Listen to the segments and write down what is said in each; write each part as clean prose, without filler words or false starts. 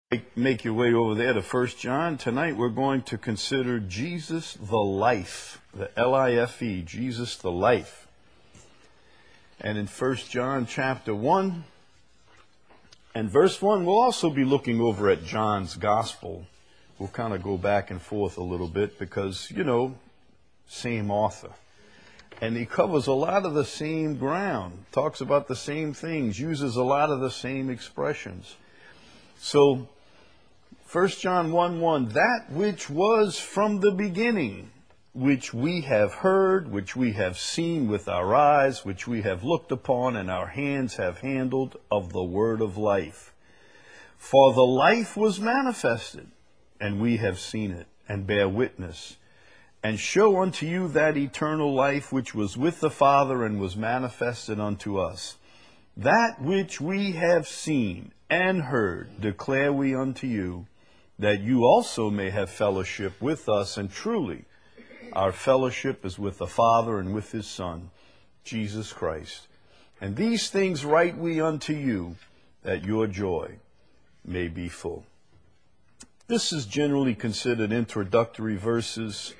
Make your way over there to First John. Tonight we're going to consider Jesus the Life, the L-I-F-E, Jesus the Life. And in First John chapter 1 and verse 1, we'll also be looking over at John's Gospel. We'll kind of go back and forth a little bit because, same author. And he covers a lot of the same ground, talks about the same things, uses a lot of the same expressions. So, 1 John 1:1, that which was from the beginning, which we have heard, which we have seen with our eyes, which we have looked upon, and our hands have handled of the word of life. For the life was manifested, and we have seen it, and bear witness, and show unto you that eternal life which was with the Father and was manifested unto us. That which we have seen and heard declare we unto you, that you also may have fellowship with us. And truly, our fellowship is with the Father and with His Son, Jesus Christ. And these things write we unto you, that your joy may be full. This is generally considered introductory verses.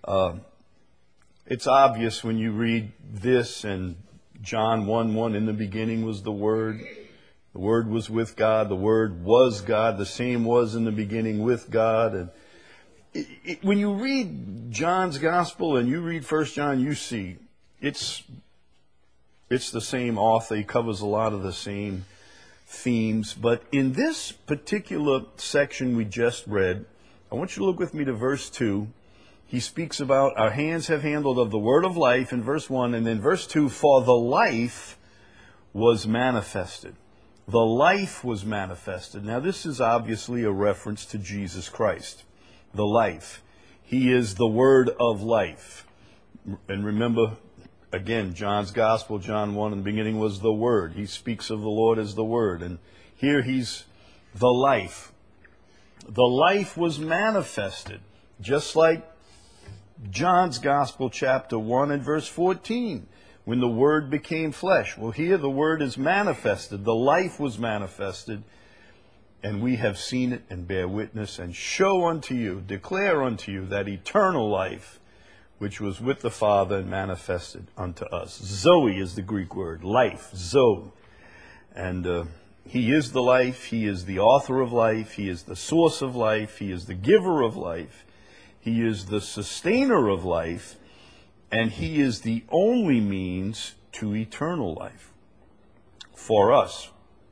It's obvious when you read this and John 1:1, in the beginning was the Word. The Word was with God. The Word was God. The same was in the beginning with God. And when you read John's Gospel and you read 1 John, you see it's the same author. He covers a lot of the same themes. But in this particular section we just read, I want you to look with me to verse 2. He speaks about our hands have handled of the word of life in verse 1. And then verse 2, for the life was manifested. The life was manifested. Now, this is obviously a reference to Jesus Christ, the life. He is the word of life. And remember, again, John's Gospel, John 1, in the beginning was the Word. He speaks of the Lord as the Word. And here he's the life. The life was manifested, just like John's Gospel, chapter 1 and verse 14. When the Word became flesh. Well, here the Word is manifested. The life was manifested. And we have seen it and bear witness and show unto you, declare unto you that eternal life which was with the Father and manifested unto us. Zoe is the Greek word. Life. Zoe. And He is the life. He is the author of life. He is the source of life. He is the giver of life. He is the sustainer of life. And He is the only means to eternal life for us.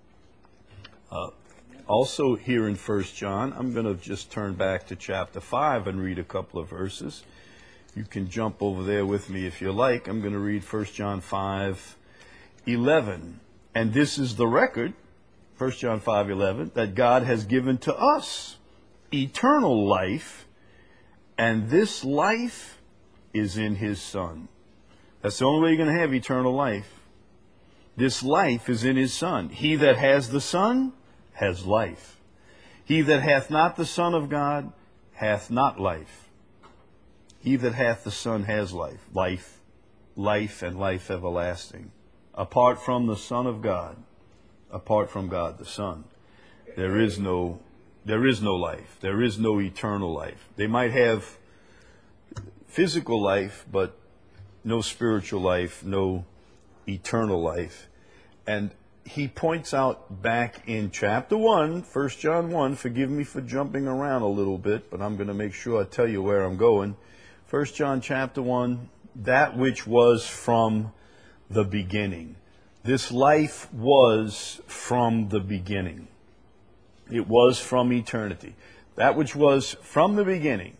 Also here in 1 John, I'm going to just turn back to chapter 5 and read a couple of verses. You can jump over there with me if you like. I'm going to read 1 John 5:11. And this is the record, 1 John 5:11, that God has given to us eternal life, and this life is in His Son. That's the only way you're going to have eternal life. This life is in His Son. He that has the Son has life. He that hath not the Son of God hath not life. He that hath the Son has life. Life and life everlasting. Apart from the Son of God, apart from God the Son, there is no life. There is no eternal life. They might have physical life, but no spiritual life, no eternal life. And he points out back in chapter 1, 1 John 1, forgive me for jumping around a little bit, but I'm going to make sure I tell you where I'm going. 1 John chapter 1, that which was from the beginning. This life was from the beginning. It was from eternity. That which was from the beginning.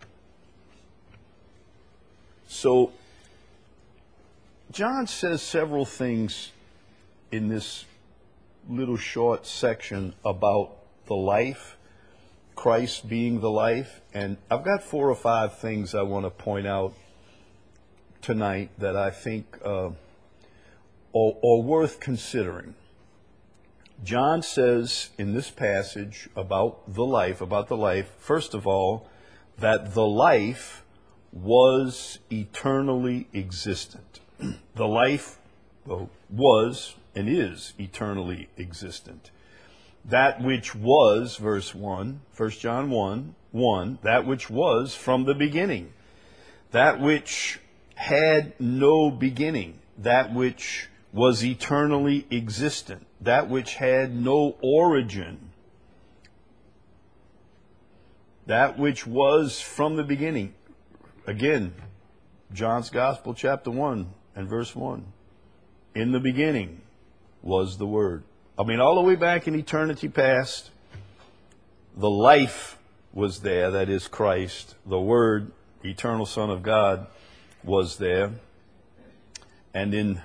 So, John says several things in this little short section about the life, Christ being the life. And I've got 4 or 5 things I want to point out tonight that I think are worth considering. John says in this passage about the life, first of all, that the life was eternally existent. The life was and is eternally existent. that which was, verse 1, 1 John 1, 1, that which was from the beginning, that which had no beginning, that which was eternally existent, that which had no origin, that which was from the beginning. Again, John's Gospel, chapter 1 and verse 1. In the beginning was the Word. I mean, all the way back in eternity past, the life was there, that is Christ. The Word, eternal Son of God, was there. And in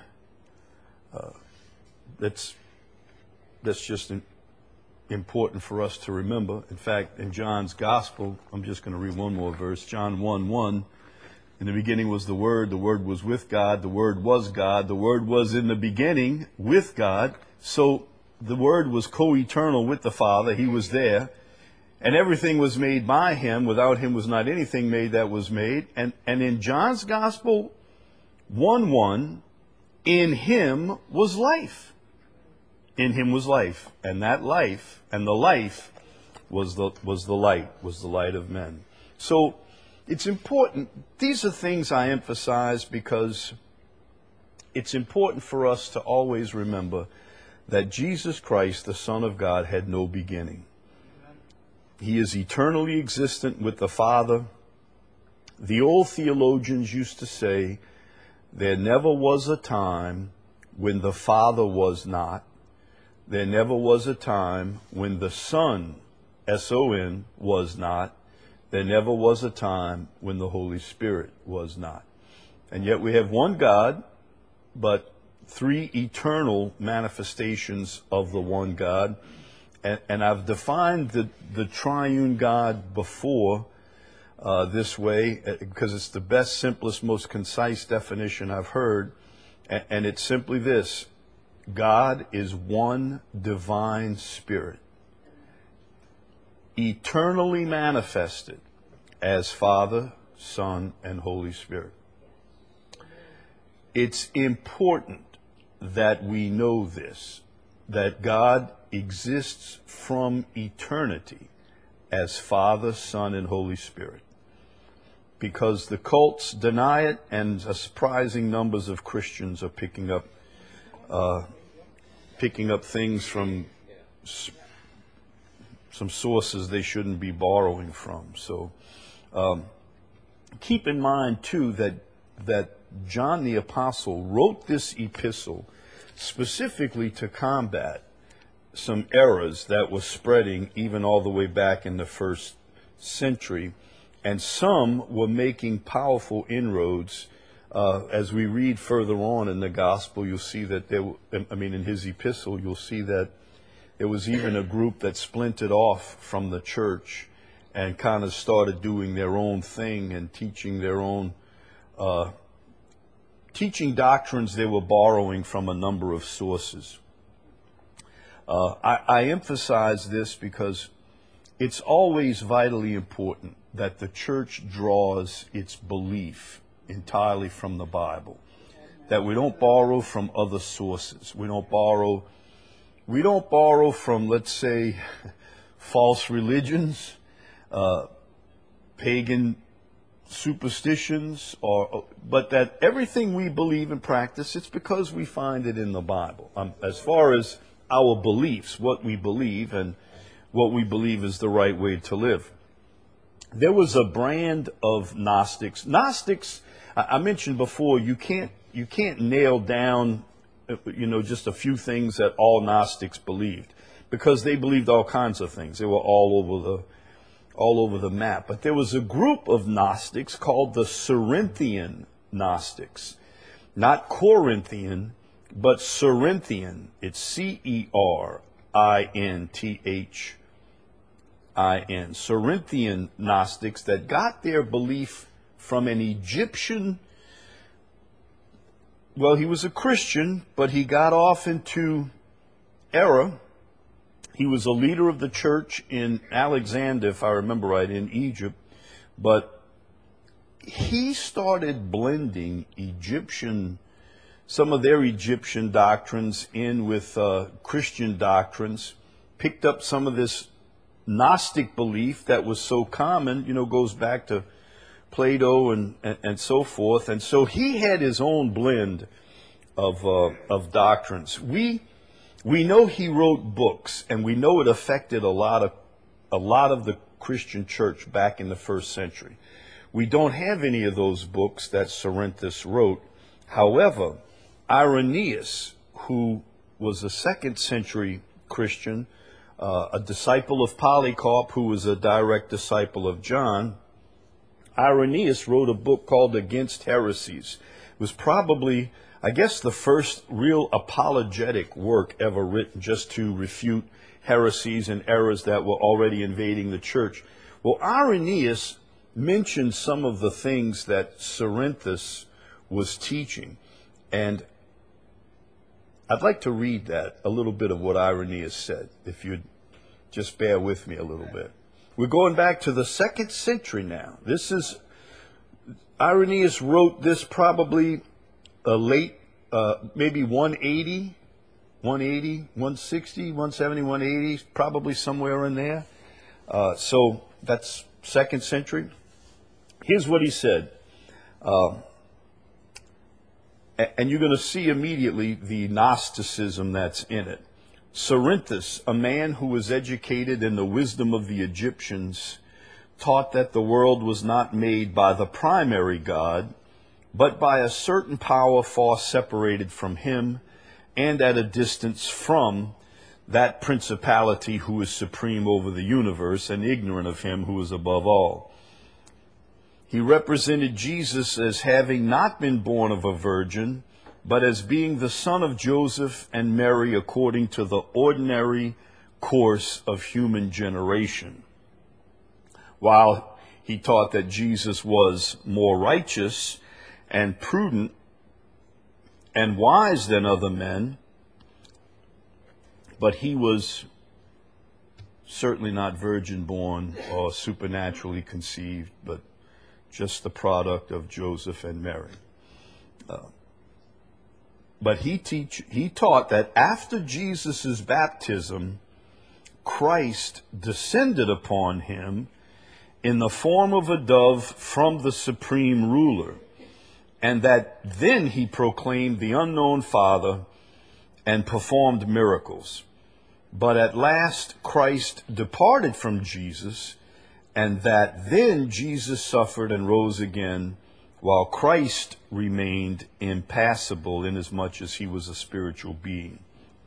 that's just important for us to remember. In fact, in John's Gospel, I'm just going to read one more verse. John 1:1. In the beginning was the Word was with God, the Word was God, the Word was in the beginning with God. So the Word was co-eternal with the Father. He was there. And everything was made by Him. Without Him was not anything made that was made. And in John's Gospel 1:1, in Him was life. In Him was life. And that life, and the life was the light of men. So it's important. These are things I emphasize because it's important for us to always remember that Jesus Christ, the Son of God, had no beginning. He is eternally existent with the Father. The old theologians used to say, there never was a time when the Father was not. There never was a time when the Son, S-O-N, was not. There never was a time when the Holy Spirit was not. And yet we have one God, but three eternal manifestations of the one God. And I've defined the triune God before this way because it's the best, simplest, most concise definition I've heard. And it's simply this: God is one divine spirit, eternally manifested as Father, Son, and Holy Spirit. It's important that we know this, that God exists from eternity as Father, Son, and Holy Spirit. Because the cults deny it, and surprising numbers of Christians are picking up things from some sources they shouldn't be borrowing from. So keep in mind, too, that John the Apostle wrote this epistle specifically to combat some errors that were spreading even all the way back in the first century. And some were making powerful inroads. As we read further on in the gospel, you'll see that in his epistle, you'll see that there was even a group that splintered off from the church and kind of started doing their own thing and teaching their own, teaching doctrines they were borrowing from a number of sources. I emphasize this because it's always vitally important that the church draws its belief entirely from the Bible, that we don't borrow from other sources. We don't borrow from, let's say, false religions, pagan superstitions, but that everything we believe and practice, it's because we find it in the Bible. As far as our beliefs, what we believe and what we believe is the right way to live. There was a brand of Gnostics. Gnostics, I mentioned before, you can't nail down, just a few things that all Gnostics believed, because they believed all kinds of things. They were all over the map. But there was a group of Gnostics called the Cerinthian Gnostics, not Corinthian, but Cerinthian. It's C-E-R-I-N-T-H. Cerinthian Gnostics that got their belief from an Egyptian. Well, he was a Christian, but he got off into error. He was a leader of the church in Alexander, if I remember right, in Egypt. But he started blending some of their Egyptian doctrines in with Christian doctrines. picked up some of this Gnostic belief that was so common, goes back to Plato and so forth. And so he had his own blend of doctrines. We know he wrote books, and we know it affected a lot of the Christian church back in the first century. We don't have any of those books that Cerinthus wrote. However, Irenaeus, who was a second century Christian, a disciple of Polycarp, who was a direct disciple of John, Irenaeus wrote a book called Against Heresies. It was probably, I guess, the first real apologetic work ever written just to refute heresies and errors that were already invading the church. Well, Irenaeus mentioned some of the things that Cerinthus was teaching. And I'd like to read that, a little bit of what Irenaeus said, if you'd just bear with me a little bit. We're going back to the 2nd century now. Irenaeus wrote this probably late, maybe 180, 160, 170, 180, probably somewhere in there. So that's 2nd century. Here's what he said. And you're going to see immediately the Gnosticism that's in it. Cerinthus, a man who was educated in the wisdom of the Egyptians, taught that the world was not made by the primary God, but by a certain power far separated from him and at a distance from that principality who is supreme over the universe and ignorant of him who is above all. He represented Jesus as having not been born of a virgin, but as being the son of Joseph and Mary according to the ordinary course of human generation. While he taught that Jesus was more righteous and prudent and wise than other men, but he was certainly not virgin born or supernaturally conceived, but just the product of Joseph and Mary. But he taught that after Jesus' baptism, Christ descended upon him in the form of a dove from the supreme ruler, and that then he proclaimed the unknown Father and performed miracles. But at last Christ departed from Jesus, and that then Jesus suffered and rose again, while Christ remained impassible inasmuch as he was a spiritual being.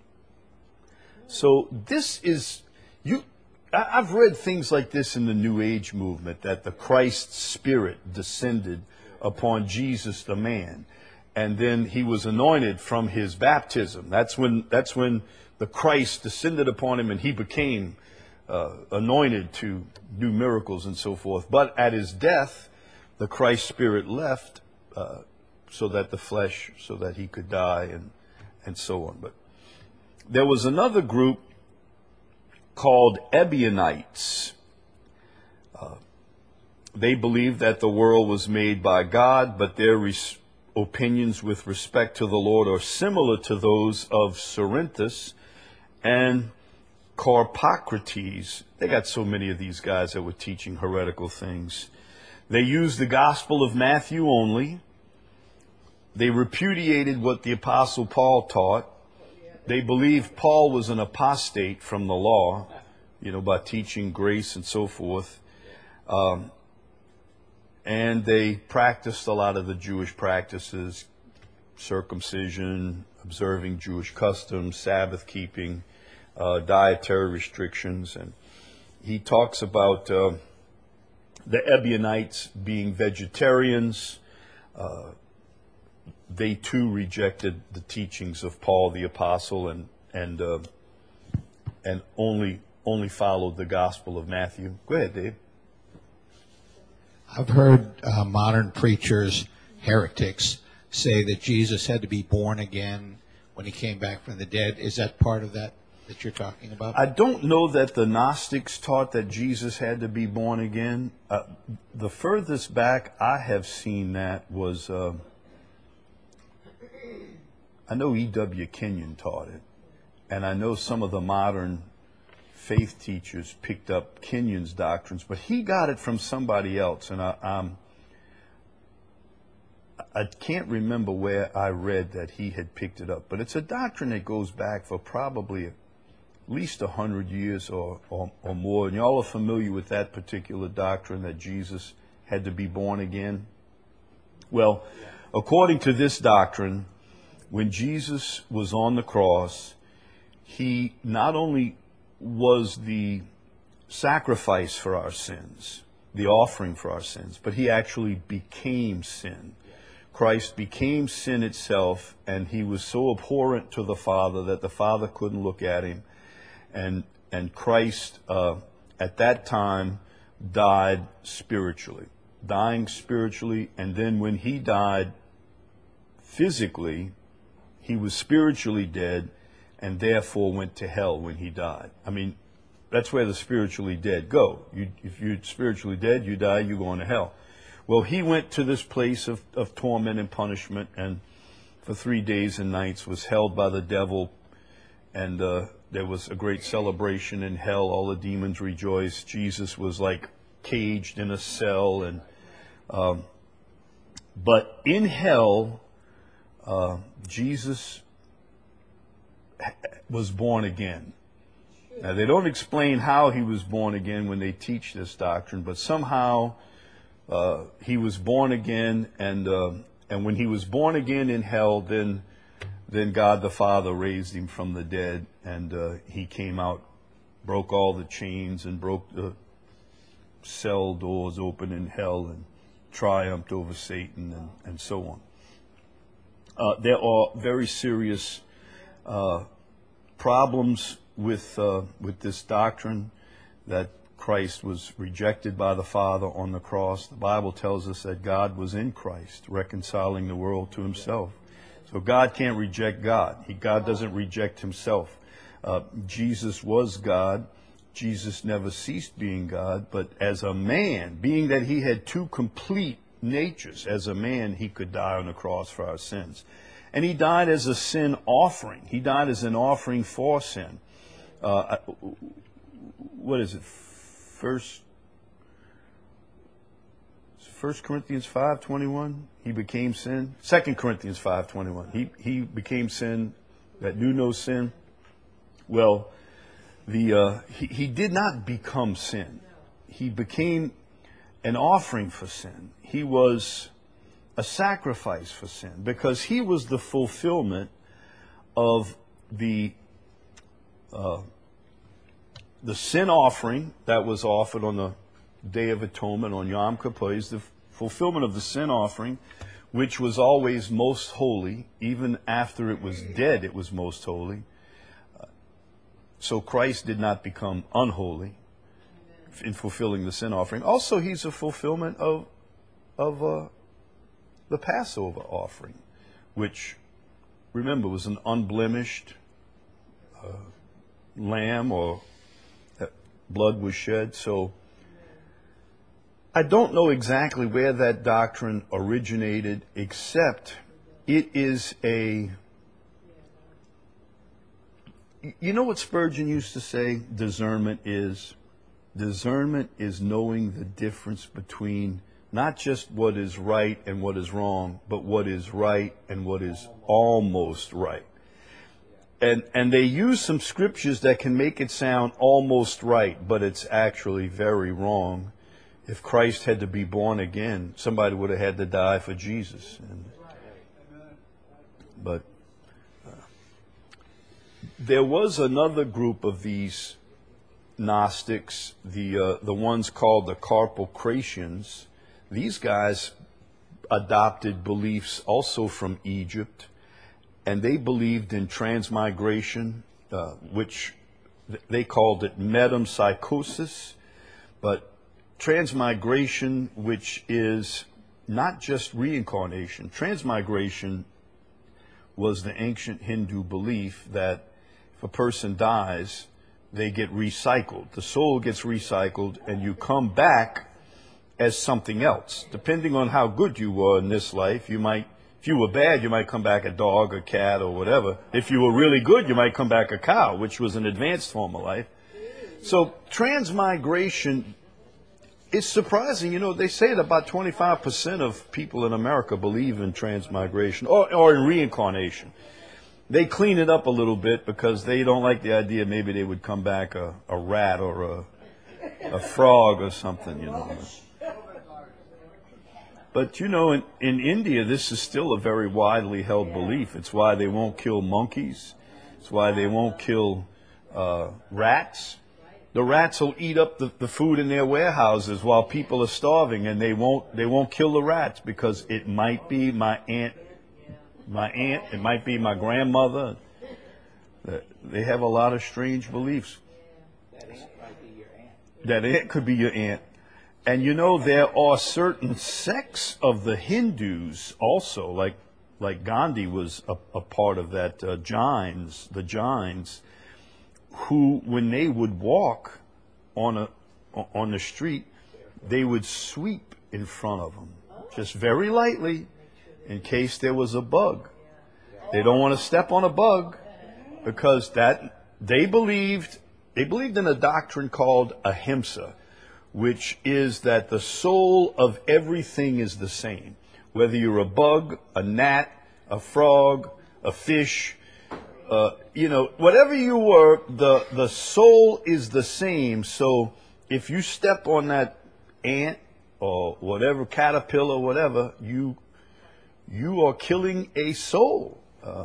So this is, I've read things like this in the New Age movement, that the Christ Spirit descended upon Jesus the man, and then he was anointed from his baptism. That's when the Christ descended upon him and he became anointed to do miracles and so forth. But at his death, the Christ Spirit left so that he could die and so on. But there was another group called Ebionites. They believed that the world was made by God, but their opinions with respect to the Lord are similar to those of Cerinthus and Carpocrates. They got so many of these guys that were teaching heretical things. They used the Gospel of Matthew only. They repudiated what the Apostle Paul taught. They believed Paul was an apostate from the law, by teaching grace and so forth. And they practiced a lot of the Jewish practices, circumcision, observing Jewish customs, Sabbath keeping, dietary restrictions. And he talks about the Ebionites being vegetarians. They too rejected the teachings of Paul the Apostle and only followed the Gospel of Matthew. Go ahead, Dave. I've heard modern preachers, heretics, say that Jesus had to be born again when he came back from the dead. Is that part of that you're talking about? I don't know that the Gnostics taught that Jesus had to be born again. The furthest back I have seen that was, I know E.W. Kenyon taught it, and I know some of the modern faith teachers picked up Kenyon's doctrines, but he got it from somebody else, and I can't remember where I read that he had picked it up, but it's a doctrine that goes back for probably at least 100 years or more, and y'all are familiar with that particular doctrine that Jesus had to be born again. Well, according to this doctrine, when Jesus was on the cross, he not only was the sacrifice for our sins, the offering for our sins, but he actually became sin. Christ became sin itself, and he was so abhorrent to the Father that the Father couldn't look at him. And Christ, at that time, died spiritually, dying spiritually, and then when he died physically, he was spiritually dead, and therefore went to hell when he died. I mean, that's where the spiritually dead go. If you're spiritually dead, you die, you go into hell. Well, he went to this place of torment and punishment, and for 3 days and nights was held by the devil, and there was a great celebration in hell. All the demons rejoiced. Jesus was like caged in a cell, and but in hell, Jesus was born again. Now, they don't explain how he was born again when they teach this doctrine, but somehow he was born again, and when he was born again in hell, then God the Father raised him from the dead, and he came out, broke all the chains, and broke the cell doors open in hell, and triumphed over Satan, and so on. There are very serious problems with this doctrine that Christ was rejected by the Father on the cross. The Bible tells us that God was in Christ, reconciling the world to himself. So God can't reject God. God doesn't reject himself. Jesus was God. Jesus never ceased being God, but as a man, being that he had two complete natures, as a man, he could die on the cross for our sins. And he died as a sin offering. He died as an offering for sin. What is it? First Corinthians 5:21. He became sin. 2 Corinthians 5:21. He became sin that knew no sin. Well, he did not become sin. He became an offering for sin. He was a sacrifice for sin, because he was the fulfillment of the sin offering that was offered on the Day of Atonement, on Yom Kippur. Is the fulfillment of the sin offering, which was always most holy. Even after it was dead, it was most holy. So Christ did not become unholy in fulfilling the sin offering. Also, he's a fulfillment of the Passover offering, which, remember, was an unblemished lamb, or that blood was shed. So I don't know exactly where that doctrine originated, except it is you know what Spurgeon used to say discernment is? Discernment is knowing the difference between not just what is right and what is wrong, but what is right and what is almost right. And they use some scriptures that can make it sound almost right, but it's actually very wrong. If Christ had to be born again, somebody would have had to die for Jesus. But there was another group of these Gnostics, the ones called the Carpocratians. These guys adopted beliefs also from Egypt, and they believed in transmigration, which they called it metempsychosis, but transmigration, which is not just reincarnation. Transmigration was the ancient Hindu belief that if a person dies, they get recycled. The soul gets recycled, and you come back as something else. Depending on how good you were in this life, if you were bad, you might come back a dog, a cat, or whatever. If you were really good, you might come back a cow, which was an advanced form of life. So transmigration is surprising. You know, they say that about 25% of people in America believe in transmigration or in reincarnation. They clean it up a little bit because they don't like the idea maybe they would come back a rat or a frog or something, you know. But, you know, in India, this is still a very widely held belief. It's why they won't kill monkeys. It's why they won't kill rats. The rats will eat up the food in their warehouses while people are starving, and they won't kill the rats because it might be my aunt, it might be my grandmother. They have a lot of strange beliefs. That aunt might be your aunt. That aunt could be your aunt. And you know, there are certain sects of the Hindus also, like Gandhi was a part of that, the Jains, who, when they would walk on the street, they would sweep in front of them, just very lightly, in case there was a bug. They don't want to step on a bug because they believed in a doctrine called ahimsa, which is that the soul of everything is the same. Whether you're a bug, a gnat, a frog, a fish, you know, whatever you were, the soul is the same. So if you step on that ant or whatever, caterpillar, whatever, you are killing a soul.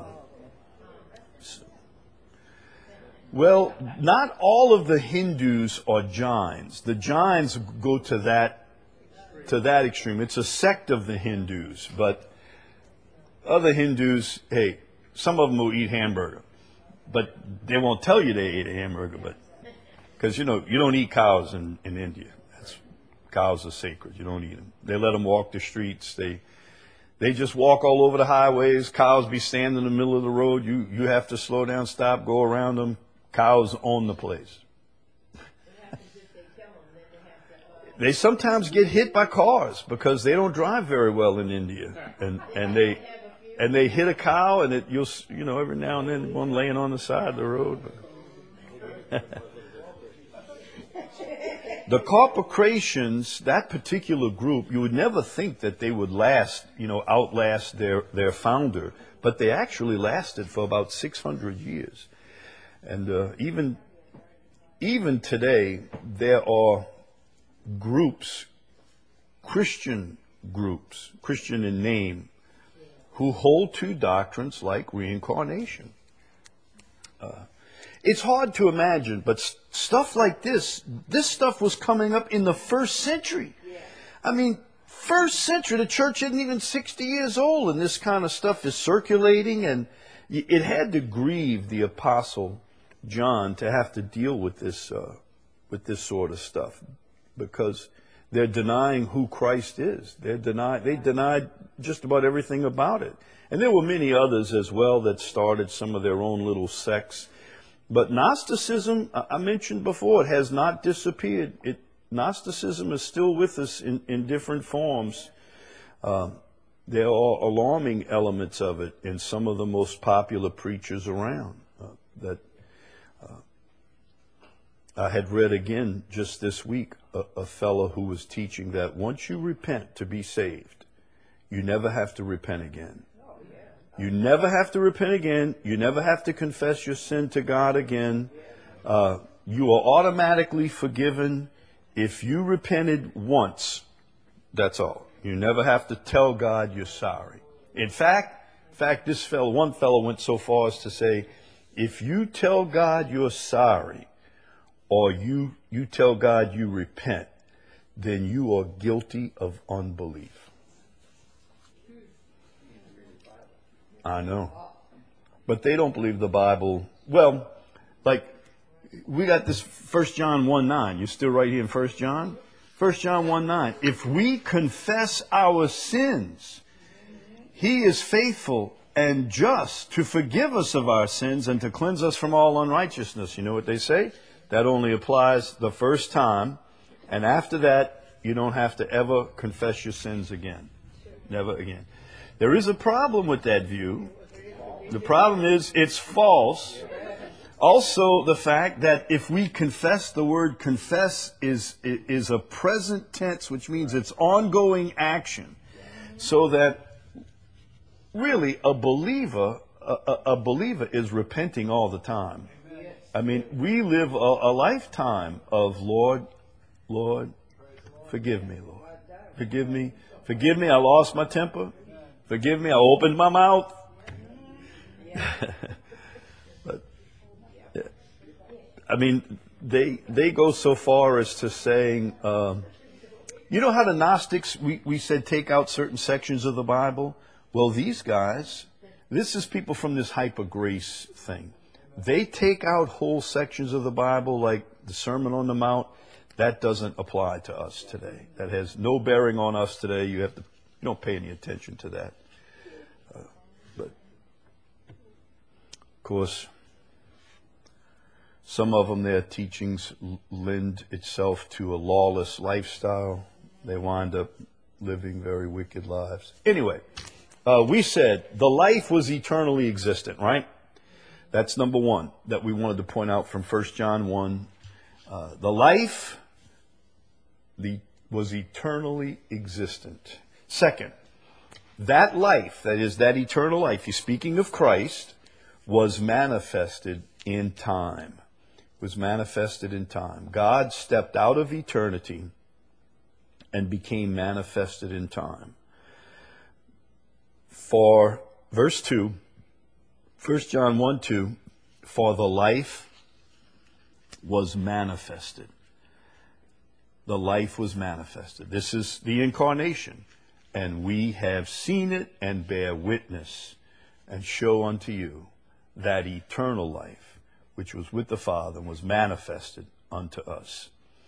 Well, not all of the Hindus are Jains. The Jains go to that extreme. It's a sect of the Hindus, but other Hindus, hey, some of them will eat hamburger, but they won't tell you they ate a hamburger, but because you know you don't eat cows in India. Cows are sacred. You don't eat them. They let them walk the streets. They just walk all over the highways. Cows be standing in the middle of the road. You have to slow down, stop, go around them. Cows own the place. They sometimes get hit by cars because they don't drive very well in India, and they hit a cow, and you know every now and then one laying on the side of the road. The Carpocratians, that particular group, you would never think that they would outlast their founder, but they actually lasted for about 600 years. And even today, there are groups, Christian in name, who hold to doctrines like reincarnation. It's hard to imagine, but stuff like this stuff was coming up in the first century. I mean, first century, the church isn't even 60 years old, and this kind of stuff is circulating, and it had to grieve the Apostle John to have to deal with this sort of stuff, because they're denying who Christ is. They denied just about everything about it. And there were many others as well that started some of their own little sects. But Gnosticism, I mentioned before, it has not disappeared. Gnosticism is still with us in different forms. There are alarming elements of it in some of the most popular preachers around. I had read again just this week a fellow who was teaching that once you repent to be saved, you never have to repent again. You never have to repent again. You never have to confess your sin to God again. You are automatically forgiven. If you repented once, that's all. You never have to tell God you're sorry. In fact, one fellow went so far as to say, if you tell God you're sorry, or you tell God you repent, then you are guilty of unbelief. I know. But they don't believe the Bible. Well, like, we got this 1 John 1:9. You still right here in 1 John? 1 John 1:9. If we confess our sins, He is faithful and just to forgive us of our sins and to cleanse us from all unrighteousness. You know what they say? That only applies the first time. And after that, you don't have to ever confess your sins again. Never again. There is a problem with that view. The problem is it's false. Also, the fact that if we confess, the word confess is a present tense, which means it's ongoing action. So that really a believer is repenting all the time. I mean, we live a lifetime of Lord, forgive me, Lord. Forgive me. Forgive me, I lost my temper. Forgive me, I opened my mouth. But, I mean, they go so far as to saying, you know how the Gnostics, we said take out certain sections of the Bible? Well, these guys, this is people from this hyper grace thing. They take out whole sections of the Bible like the Sermon on the Mount. That doesn't apply to us today. That has no bearing on us today. You don't pay any attention to that. But of course, some of them, their teachings lend itself to a lawless lifestyle. They wind up living very wicked lives. Anyway, we said the life was eternally existent, right? That's number one that we wanted to point out from 1 John 1. The life was eternally existent. Second, that life, that is that eternal life, he's speaking of Christ, was manifested in time. Was manifested in time. God stepped out of eternity and became manifested in time. For verse 2, 1 John 1:2, for the life was manifested. The life was manifested. This is the incarnation. And we have seen it and bear witness and show unto you that eternal life, which was with the Father and was manifested unto us.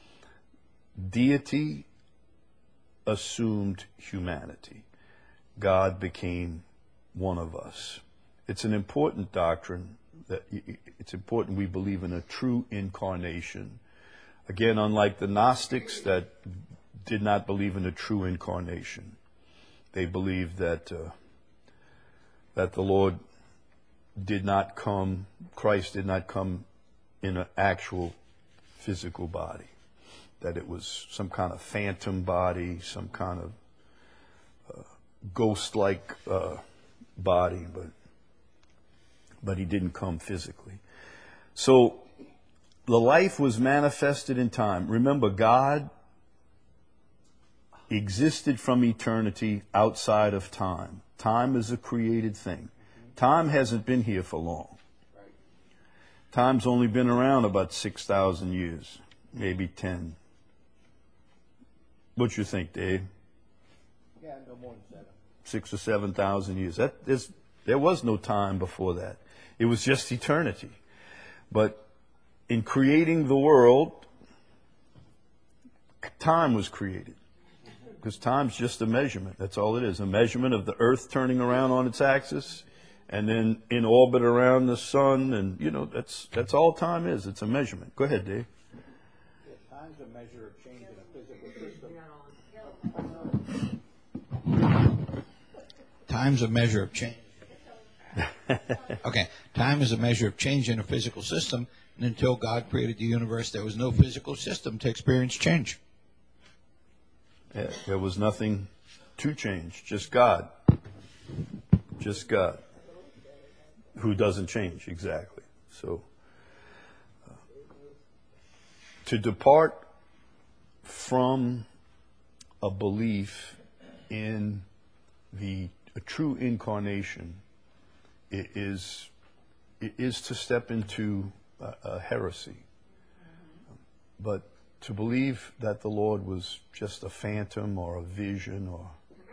Deity assumed humanity. God became one of us. It's an important doctrine. It's important we believe in a true incarnation. Again, unlike the Gnostics that did not believe in a true incarnation. They believed that the Lord did not come, Christ did not come in an actual physical body. That it was some kind of phantom body, some kind of ghost-like body, but he didn't come physically. So the life was manifested in time. Remember, God existed from eternity outside of time. Time is a created thing. Time hasn't been here for long. Time's only been around about 6,000 years, maybe 10. What you think, Dave? Yeah, no more than 7. 6,000 or 7,000 years. There was no time before that. It was just eternity. But in creating the world, time was created. Because time's just a measurement. That's all it is. A measurement of the earth turning around on its axis and then in orbit around the sun. And, that's all time is. It's a measurement. Go ahead, Dave. Yeah, time's a measure of change in a physical system. Time's a measure of change. Okay. Time is a measure of change in a physical system. And until God created the universe, there was no physical system to experience change. Yeah, there was nothing to change, just God. Just God, who doesn't change, exactly. So, to depart from a belief in a true incarnation is to step into a heresy. But to believe that the Lord was just a phantom or a vision or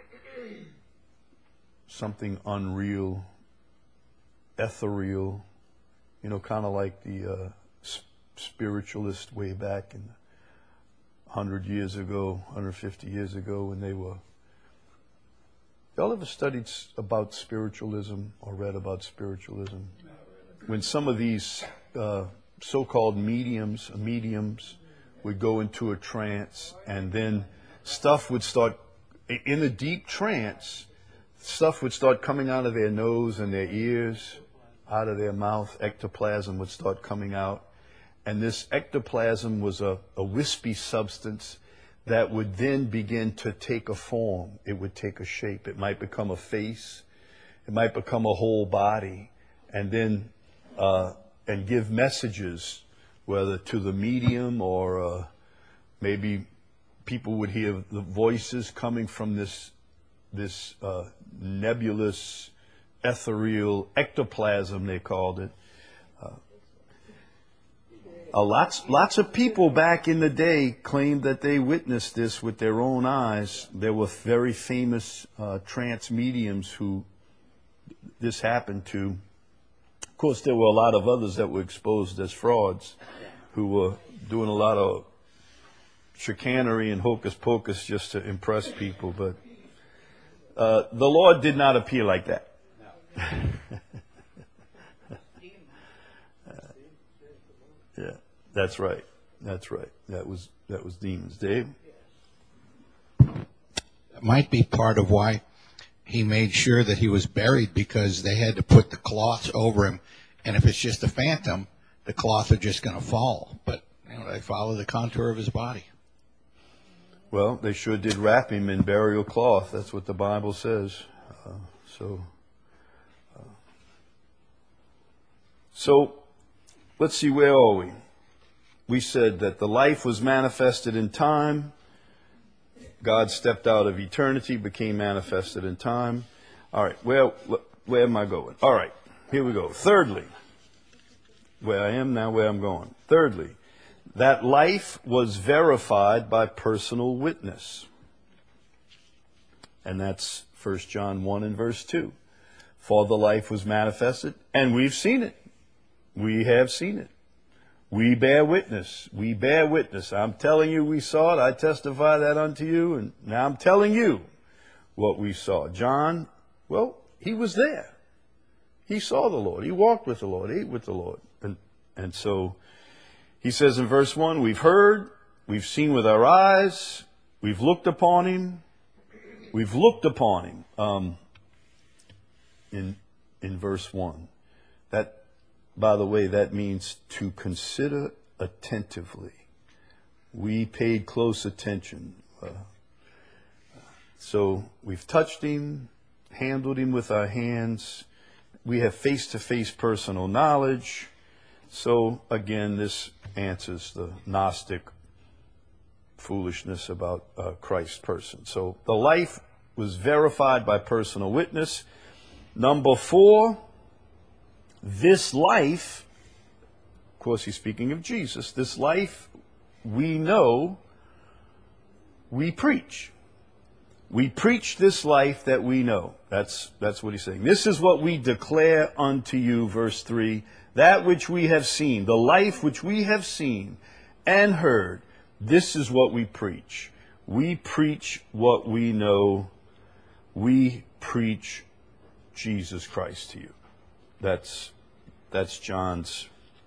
something unreal, ethereal, kind of like the spiritualist way back in 100 years ago, 150 years ago when they were... Y'all ever studied about spiritualism or read about spiritualism? When some of these so-called mediums would go into a trance, and then stuff would start, in a deep trance, stuff would start coming out of their nose and their ears. out of their mouth, ectoplasm would start coming out. And this ectoplasm was a wispy substance that would then begin to take a form. It would take a shape. It might become a face. It might become a whole body. And then, and give messages, whether to the medium or maybe people would hear the voices coming from this nebulous, ethereal ectoplasm, they called it. Lots of people back in the day claimed that they witnessed this with their own eyes. There were very famous trance mediums who this happened to. Of course, there were a lot of others that were exposed as frauds who were doing a lot of chicanery and hocus pocus just to impress people. But the Lord did not appear like that. Yeah, that's right. That's right. That was demons. Dave? That might be part of why he made sure that he was buried, because they had to put the cloths over him. And if it's just a phantom, the cloth are just going to fall. But they follow the contour of his body. Well, they sure did wrap him in burial cloth. That's what the Bible says. So let's see, where are we? We said that the life was manifested in time. God stepped out of eternity, became manifested in time. All right, where am I going? All right, here we go. Thirdly, where I am now, where I'm going. Thirdly, that life was verified by personal witness. And that's 1 John 1 and verse 2. For the life was manifested, and we've seen it. We have seen it. We bear witness. We bear witness. I'm telling you we saw it. I testify that unto you. And now I'm telling you what we saw. John, well, he was there. He saw the Lord. He walked with the Lord, ate with the Lord. And so he says in verse 1, we've heard, we've seen with our eyes, we've looked upon him. We've looked upon him in verse 1. That, by the way, that means to consider attentively. We paid close attention. So we've touched him, handled him with our hands. We have face-to-face personal knowledge. So again, this answers the Gnostic foolishness about Christ's person. So the life was verified by personal witness. Number 4, this life, of course he's speaking of Jesus, this life we know, we preach. We preach this life that we know. That's what he's saying. This is what we declare unto you, verse 3, that which we have seen, the life which we have seen and heard, this is what we preach. We preach what we know. We preach Jesus Christ to you. That's John's,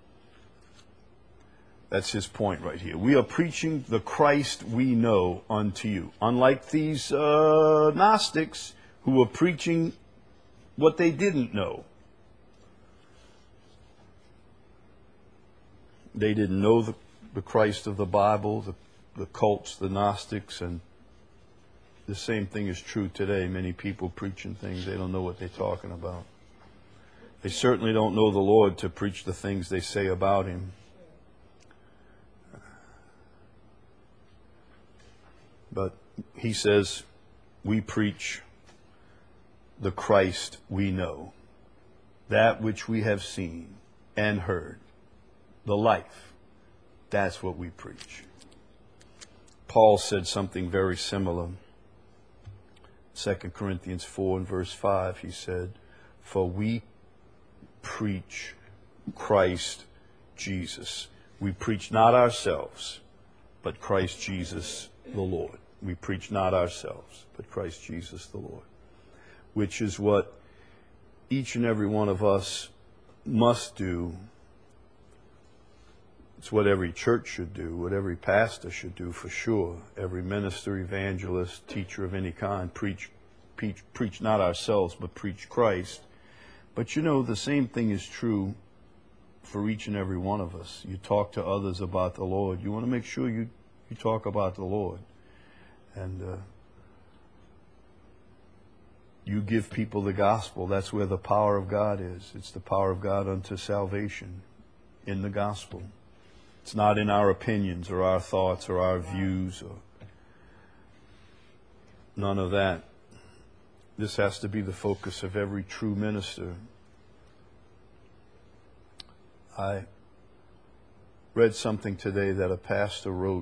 that's his point right here. We are preaching the Christ we know unto you. Unlike these Gnostics who were preaching what they didn't know. They didn't know the Christ of the Bible, the cults, the Gnostics, and the same thing is true today. Many people preaching things, they don't know what they're talking about. They certainly don't know the Lord to preach the things they say about him. But he says, we preach the Christ we know, that which we have seen and heard, the life. That's what we preach. Paul said something very similar. 2 Corinthians 4 and verse 5, he said, for we preach Christ Jesus. We preach not ourselves, but Christ Jesus the Lord. We preach not ourselves, but Christ Jesus the Lord. Which is what each and every one of us must do. It's what every church should do, what every pastor should do for sure. Every minister, evangelist, teacher of any kind, preach not ourselves, but preach Christ. But you know, the same thing is true for each and every one of us. You talk to others about the Lord. You want to make sure you talk about the Lord. And you give people the gospel. That's where the power of God is. It's the power of God unto salvation in the gospel. It's not in our opinions or our thoughts or our views or none of that. This has to be the focus of every true minister. I read something today that a pastor wrote.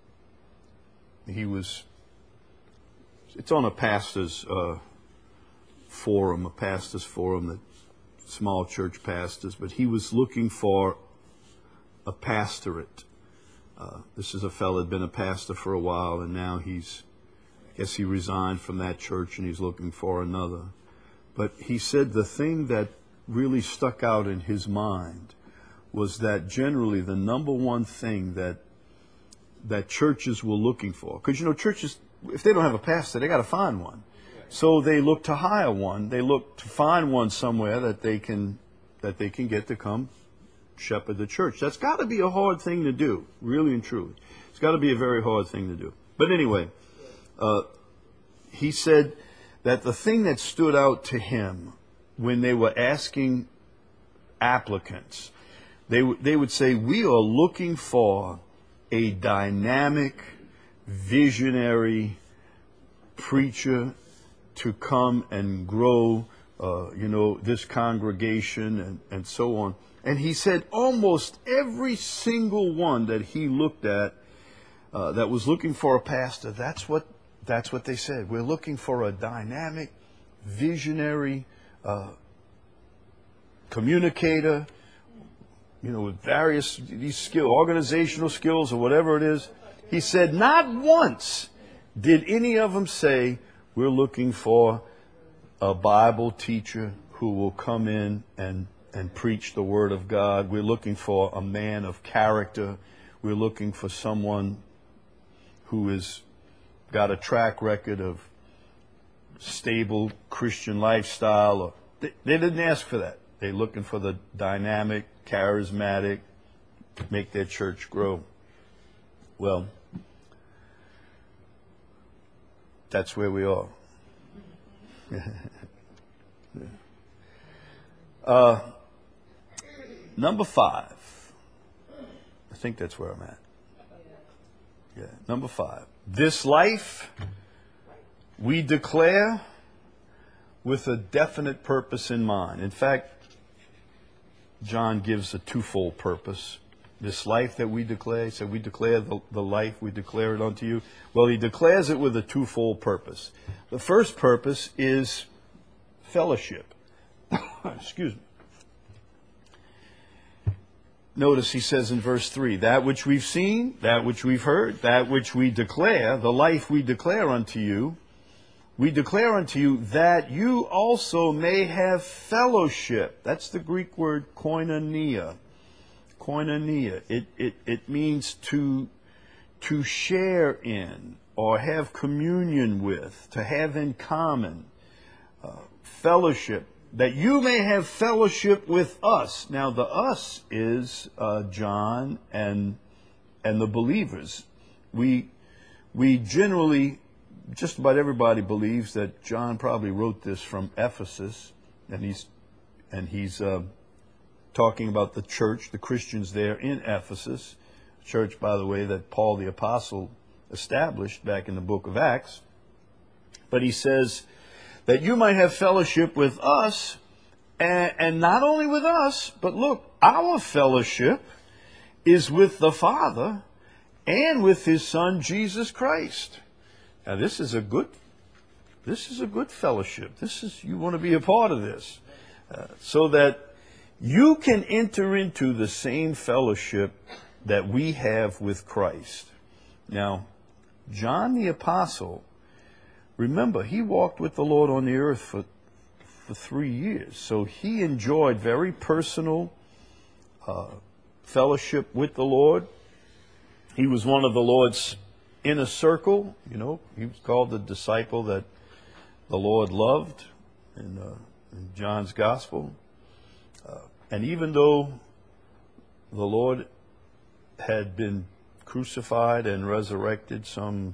It's on a pastor's forum, that small church pastors, but he was looking for a pastorate. This is a fellow had been a pastor for a while, and now I guess he resigned from that church and he's looking for another. But he said the thing that really stuck out in his mind was that generally the number one thing that churches were looking for, because you know churches, if they don't have a pastor, they got to find one. So they look to hire one. They look to find one somewhere that they can get to come shepherd the church. That's got to be a hard thing to do, really and truly. It's got to be a very hard thing to do. But anyway, he said that the thing that stood out to him when they were asking applicants, they would say, we are looking for a dynamic, visionary preacher to come and grow, this congregation and so on. And he said almost every single one that he looked at that was looking for a pastor, that's what they said. We're looking for a dynamic, visionary communicator, with various these skills, organizational skills or whatever it is. He said not once did any of them say, we're looking for a Bible teacher who will come in and preach the Word of God. We're looking for a man of character. We're looking for someone who has got a track record of stable Christian lifestyle. They didn't ask for that. They're looking for the dynamic, charismatic, make their church grow. Well, that's where we are. Number 5. I think that's where I'm at. Yeah, number 5. This life we declare with a definite purpose in mind. In fact, John gives a twofold purpose. This life that we declare, he said, we declare the life, we declare it unto you. Well, he declares it with a twofold purpose. The first purpose is fellowship. Excuse me. Notice he says in verse 3, that which we've seen, that which we've heard, that which we declare, the life we declare unto you, we declare unto you that you also may have fellowship. That's the Greek word koinonia. Koinonia. It means to share in or have communion with, to have in common. Fellowship. That you may have fellowship with us. Now the us is John and the believers. We generally, just about everybody believes that John probably wrote this from Ephesus, and he's talking about the church, the Christians there in Ephesus, a church, by the way, that Paul the Apostle established back in the book of Acts. But he says that you might have fellowship with us, and not only with us, but look, our fellowship is with the Father and with His Son Jesus Christ. Now this is a good fellowship. You want to be a part of this, so that you can enter into the same fellowship that we have with Christ. Now, John the Apostle, remember, he walked with the Lord on the earth for 3 years. So he enjoyed very personal fellowship with the Lord. He was one of the Lord's inner circle. He was called the disciple that the Lord loved. And in John's Gospel. And even though the Lord had been crucified and resurrected some,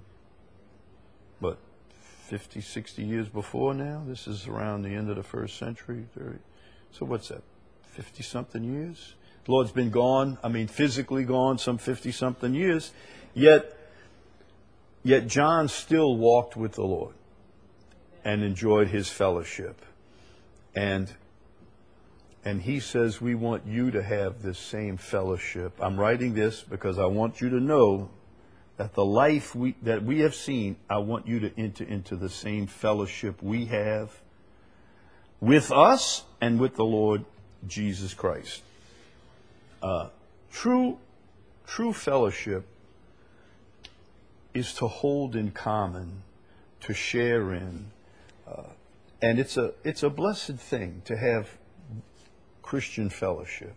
50, 60 years before now? This is around the end of the first century. 30. So what's that, 50-something years? The Lord's been gone, physically gone some 50-something years, yet John still walked with the Lord and enjoyed his fellowship. And he says, we want you to have this same fellowship. I'm writing this because I want you to know that the life that we have seen, I want you to enter into the same fellowship we have with us and with the Lord Jesus Christ. True fellowship is to hold in common, to share in, and it's a blessed thing to have Christian fellowship,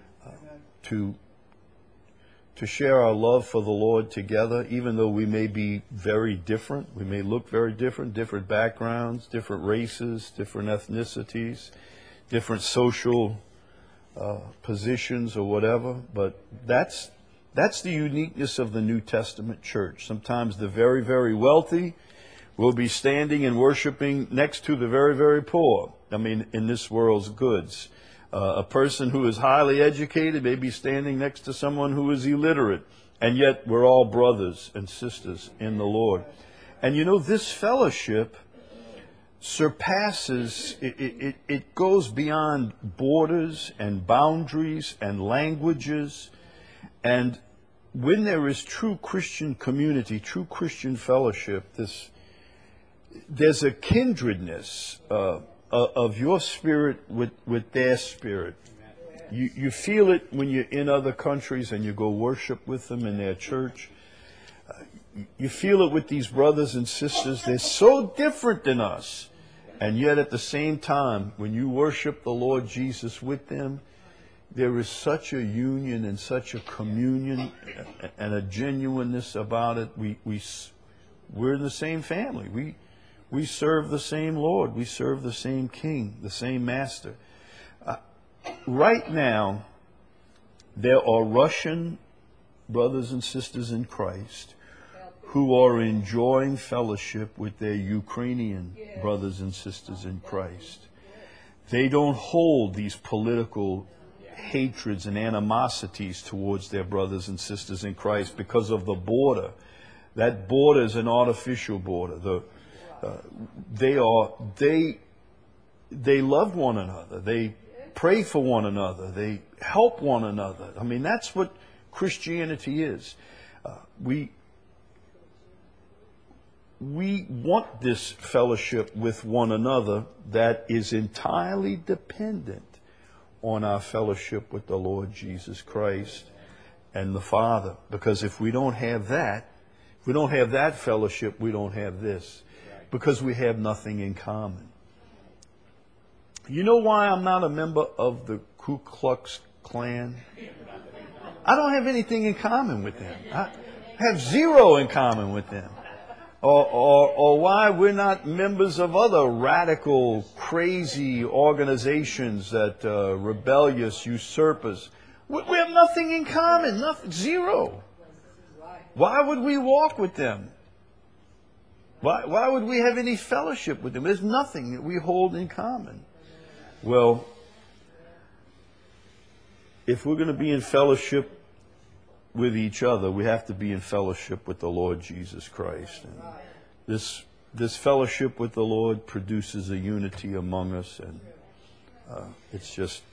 to share our love for the Lord together, even though we may be very different. We may look very different backgrounds, different races, different ethnicities, different social positions or whatever. But that's the uniqueness of the New Testament church. Sometimes the very, very wealthy will be standing and worshiping next to the very, very poor. In this world's goods. A person who is highly educated may be standing next to someone who is illiterate. And yet we're all brothers and sisters in the Lord. And this fellowship surpasses, it goes beyond borders and boundaries and languages. And when there is true Christian community, true Christian fellowship, there's a kindredness of your spirit with their spirit. You feel it when you're in other countries and you go worship with them in their church. You feel it with these brothers and sisters. They're so different than us. And yet at the same time, when you worship the Lord Jesus with them, there is such a union and such a communion and a genuineness about it. We're in the same family. We serve the same Lord. We serve the same King, the same Master. Right now, there are Russian brothers and sisters in Christ who are enjoying fellowship with their Ukrainian brothers and sisters in Christ. They don't hold these political hatreds and animosities towards their brothers and sisters in Christ because of the border. That border is an artificial border. They love one another. They pray for one another. They help one another. That's what Christianity is. We want this fellowship with one another that is entirely dependent on our fellowship with the Lord Jesus Christ and the Father. Because if we don't have that fellowship, we don't have this. Because we have nothing in common. You know why I'm not a member of the Ku Klux Klan? I don't have anything in common with them. I have zero in common with them. Or why we're not members of other radical, crazy organizations that rebellious usurpers. We have nothing in common. Zero. Why would we walk with them? Why would we have any fellowship with them? There's nothing that we hold in common. Well, if we're going to be in fellowship with each other, we have to be in fellowship with the Lord Jesus Christ. And this fellowship with the Lord produces a unity among us, and it's just...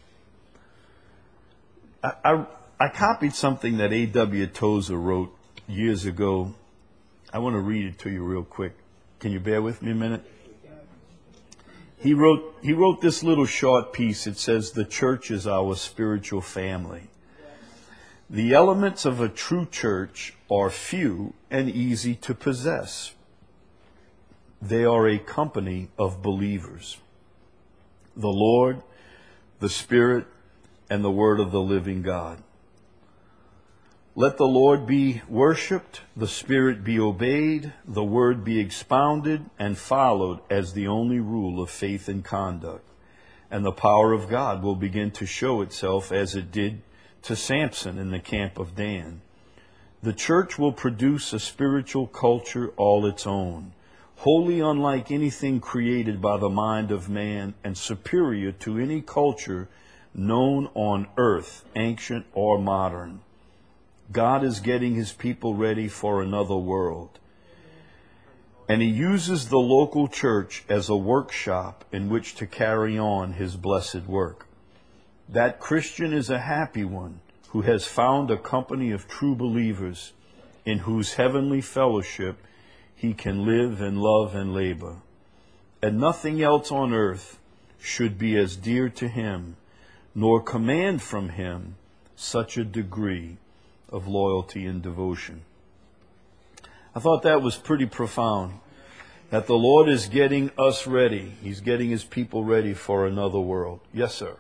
I copied something that A.W. Tozer wrote years ago. I want to read it to you real quick. Can you bear with me a minute? He wrote this little short piece. It says, "The church is our spiritual family. The elements of a true church are few and easy to possess. They are a company of believers. The Lord, the Spirit, and the Word of the living God. Let the Lord be worshipped, the Spirit be obeyed, the Word be expounded and followed as the only rule of faith and conduct. and the power of God will begin to show itself as it did to Samson in the camp of Dan. The church will produce a spiritual culture all its own, wholly unlike anything created by the mind of man and superior to any culture known on earth, ancient or modern. God is getting his people ready for another world. And he uses the local church as a workshop in which to carry on his blessed work. That Christian is a happy one who has found a company of true believers in whose heavenly fellowship he can live and love and labor. And nothing else on earth should be as dear to him, nor command from him such a degree of loyalty and devotion. I thought that was pretty profound, that the Lord is getting us ready. He's getting his people ready for another world. Yes, sir.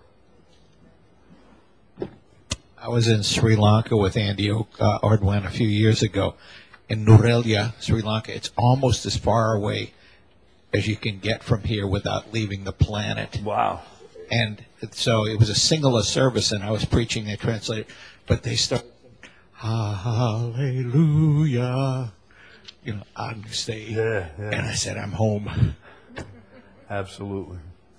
I was in Sri Lanka with Andy Ordwin a few years ago. In Nurelia, Sri Lanka, it's almost as far away as you can get from here without leaving the planet. Wow. And so it was a singular service, and I was preaching, they translated, but they started, hallelujah, on stage. Yeah. And I said, I'm home. Absolutely.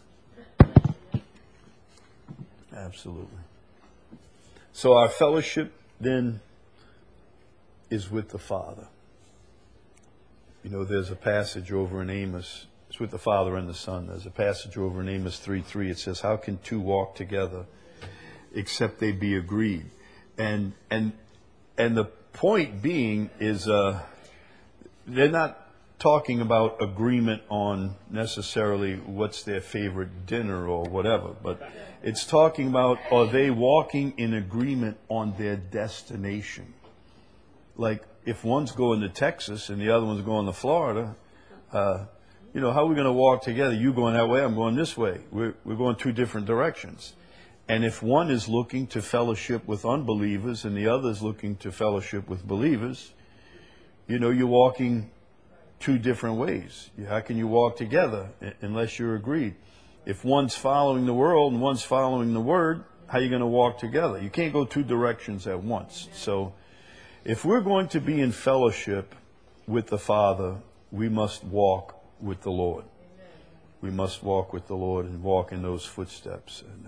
Absolutely. So our fellowship then is with the Father. There's a passage over in Amos. It's with the Father and the Son. There's a passage over in Amos 3:3. It says, how can two walk together except they be agreed? And the point being is they're not talking about agreement on necessarily what's their favorite dinner or whatever, but it's talking about, are they walking in agreement on their destination? Like if one's going to Texas and the other one's going to Florida, how are we going to walk together? You going that way, I'm going this way. We're going two different directions. And if one is looking to fellowship with unbelievers and the other is looking to fellowship with believers, you're walking two different ways. How can you walk together unless you're agreed? If one's following the world and one's following the Word, how are you going to walk together? You can't go two directions at once. So if we're going to be in fellowship with the Father, we must walk with the Lord. We must walk with the Lord and walk in those footsteps. And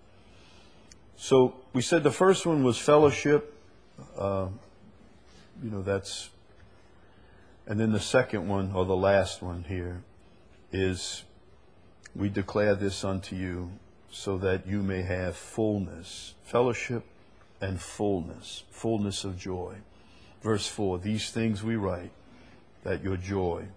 so we said the first one was fellowship. That's... And then the second one, or the last one here, is we declare this unto you so that you may have fullness, fellowship and fullness of joy. Verse 4, these things we write, that your joy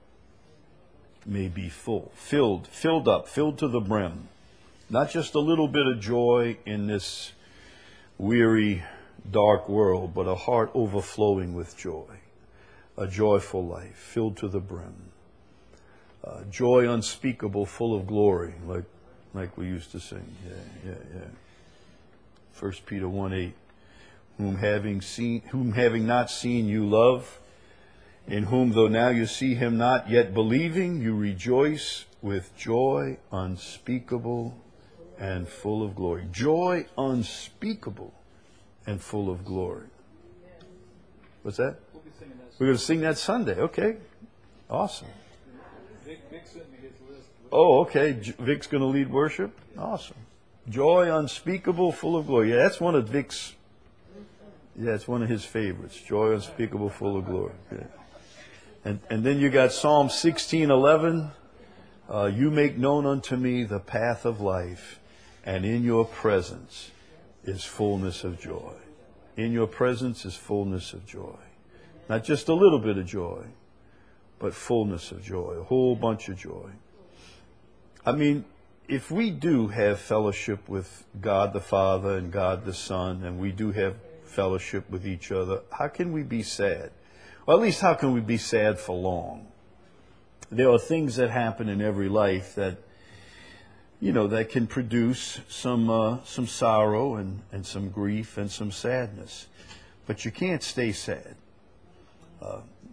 may be full, filled up, filled to the brim. Not just a little bit of joy in this weary, dark world, but a heart overflowing with joy. A joyful life, filled to the brim. Joy unspeakable, full of glory, like we used to sing. Yeah. 1 Peter 1:8. Whom having not seen you love, in whom though now you see him not, yet believing you rejoice with joy unspeakable and full of glory. Joy unspeakable and full of glory. What's that? We're going to sing that Sunday. Okay. Awesome. Vic sent me his list. Oh, okay. Vic's going to lead worship? Awesome. Joy unspeakable, full of glory. Yeah, that's one of Vic's. Yeah, it's one of his favorites. Joy unspeakable, full of glory. Yeah. And then you got Psalm 16:11. You make known unto me the path of life, and in your presence is fullness of joy. In your presence is fullness of joy. Not just a little bit of joy, but fullness of joy, a whole bunch of joy. I mean, if we do have fellowship with God the Father and God the Son, and we do have fellowship with each other, how can we be sad? Well, at least how can we be sad for long? There are things that happen in every life that, that can produce some sorrow and some grief and some sadness. But you can't stay sad.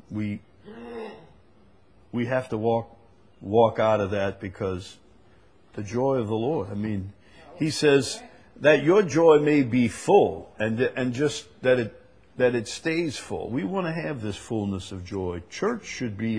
We have to walk out of that, because The joy of the Lord. I mean, he says that your joy may be full and just that it stays full. We want to have this fullness of joy. Church should be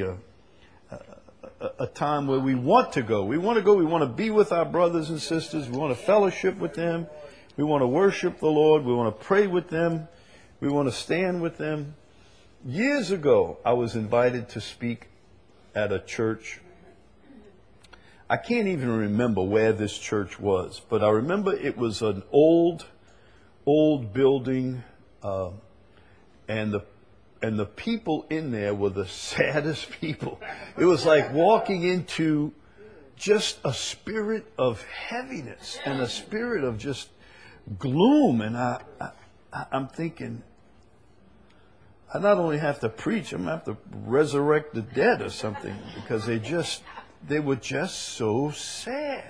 a time where we want to go. We want to go. We want to be with our brothers and sisters. We want to fellowship with them. We want to worship the Lord. We want to pray with them. We want to stand with them. Years ago, I was invited to speak at a church. I can't even remember where this church was, but I remember it was an old building, and the people in there were the saddest people. It was like walking into just a spirit of heaviness and a spirit of just gloom. And I'm thinking, I not only have to preach, I'm going to have to resurrect the dead or something, because they were just so sad.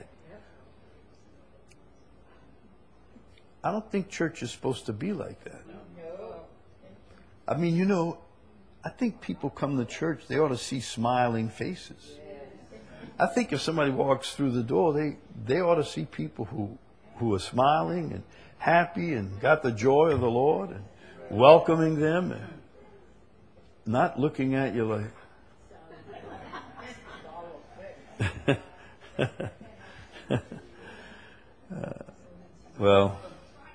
I don't think church is supposed to be like that. I mean, I think people come to church, they ought to see smiling faces. I think if somebody walks through the door, they ought to see people who are smiling and happy and got the joy of the Lord and welcoming them and not looking at you like... Well,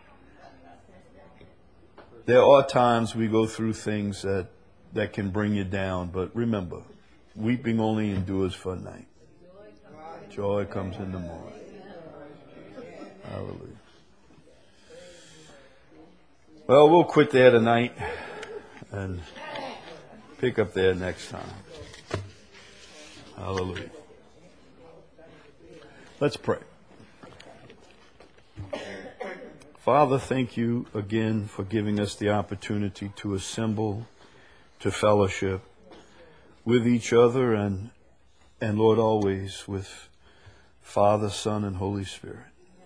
there are times we go through things that can bring you down, but remember, weeping only endures for a night. Joy comes in the morning. Hallelujah. Well, we'll quit there tonight and pick up there next time. Hallelujah. Let's pray. Father, thank you again for giving us the opportunity to assemble, to fellowship with each other, and Lord, always with Father, Son, and Holy Spirit.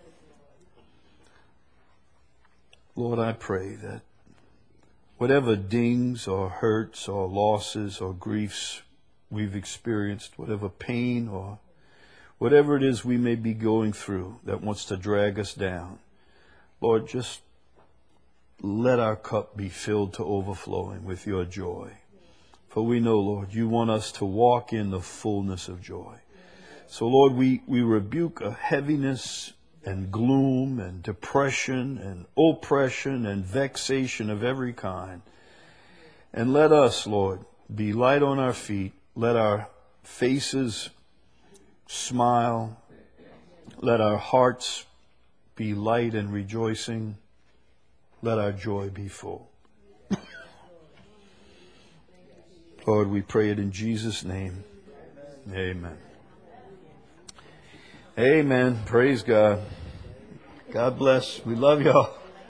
Lord, I pray that whatever dings or hurts or losses or griefs we've experienced, whatever pain or whatever it is we may be going through that wants to drag us down, Lord, just let our cup be filled to overflowing with your joy. For we know, Lord, you want us to walk in the fullness of joy. So, Lord, we rebuke a heaviness and gloom and depression and oppression and vexation of every kind. And let us, Lord, be light on our feet. Let our faces smile. Let our hearts be light and rejoicing. Let our joy be full. Lord, we pray it in Jesus' name. Amen. Amen. Praise God. God bless. We love y'all.